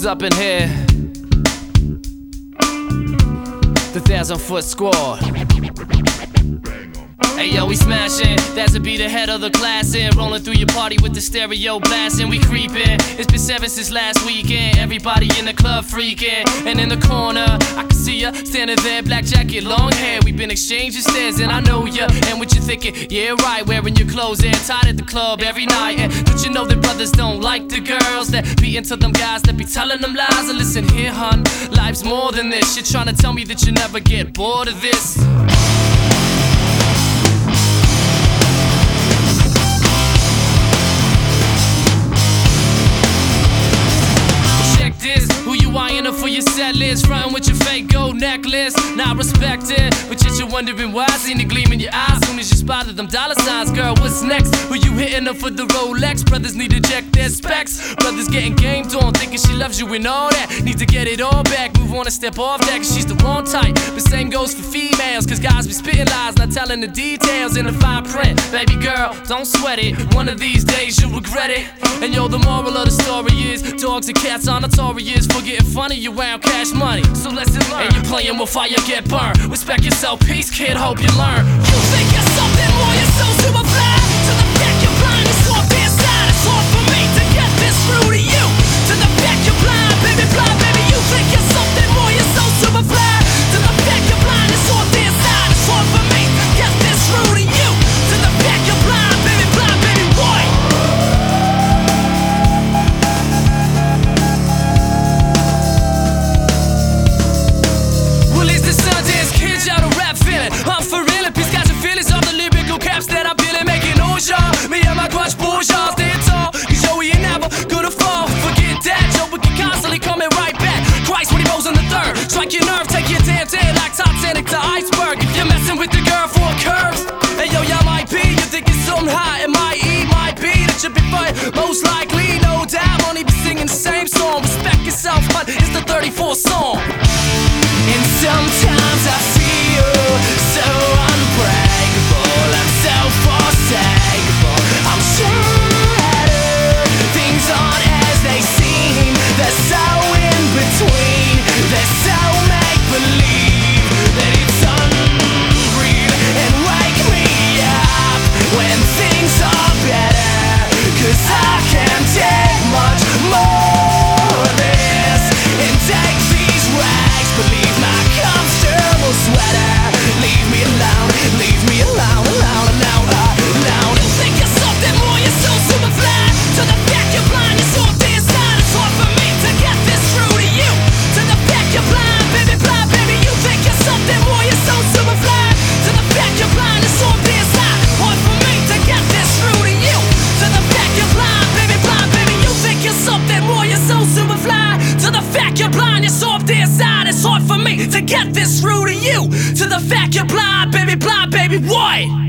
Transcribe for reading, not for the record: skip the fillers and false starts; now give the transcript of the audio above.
Who's up in here? The 1,000-foot squad. Hey yo, we smashing. That's a beat ahead of the class and rolling through your party with the stereo blasting. We creeping. It's been 7 since last weekend. Everybody in the club freaking. And in the corner, I can see ya standing there, black jacket, long hair. We've been exchanging stares and I know ya. And what you thinking? Yeah, right. Wearing your clothes and tied at the club every night. And don't you know that brothers don't like the girls that be into them guys that be telling them lies? And listen here, hun, life's more than this. You're trying to tell me that you never get bored of this. Who you eyeing up for your set list? Frontin' with your fake gold necklace. Not respected, but yet you're wondering why. Seen the gleam in your eyes soon as you spotted them dollar signs. Girl, what's next? Who you hitting up for the Rolex? Brothers need to check their specs. Brothers getting gamed on, thinking she loves you and all that. Need to get it all back, move on and step off that, cause she's the wrong type. But same goes for females, cause guys be spitting lies, not telling the details in the fine print. Baby girl, don't sweat it, one of these days you'll regret it. And yo, the moral of the story is dogs and cats are notorious for getting funny around cash money. So lesson learned. And you're playing with fire, get burned. Respect yourself, peace, kid, hope you learn. You think you're something more, you're so super fly. To the back you're blind, it's all inside. It's hard for me to get this through to you. To the back you're blind, baby, you think you're something more, you're so super fly. To the back you're blind, it's all inside. It's hard for me to get this through to you. To the back you're blind, baby, boy. I'm for real, peace, got your feelings of the lyrical caps that I'm feeling, making all y'all. Me and my grudge bourgeois, stand tall, cause yo, we ain't never gonna fall. Forget that, yo, we can constantly coming right back. Christ, when he rolls on the third, strike your nerve, take your damn day like Titanic to iceberg. If you're messing with the girl for curves, hey yo, y'all might be, you think it's something hot, it might be that you'll be fine. Most likely, no doubt, won't even be singing the same song. Respect yourself, but it's the 34th song. And sometimes I feel so unbreakable, I'm so forsakable. I'm shattered, things aren't as they seem. They're so in between, they're so make-believe that it's unreal. And wake me up when things are better, cause I can't take much more of this. And take these rags, believe my comfortable sweater. Leave me alone, alone. You think you're something more, you're so super fly. To the back you're blind, you're so inside. It's hard for me to get this through to you. To the back you're blind, baby, you think you're something more, you're so super fly. To the back you're blind, it's all inside. Hard for me to get this through to you. To the back you're blind, baby, you think you're something more, you're so super fly. To the fact you're blind, you're so inside. It's hard for me to get this through to you. To the fact you're blind, baby, what?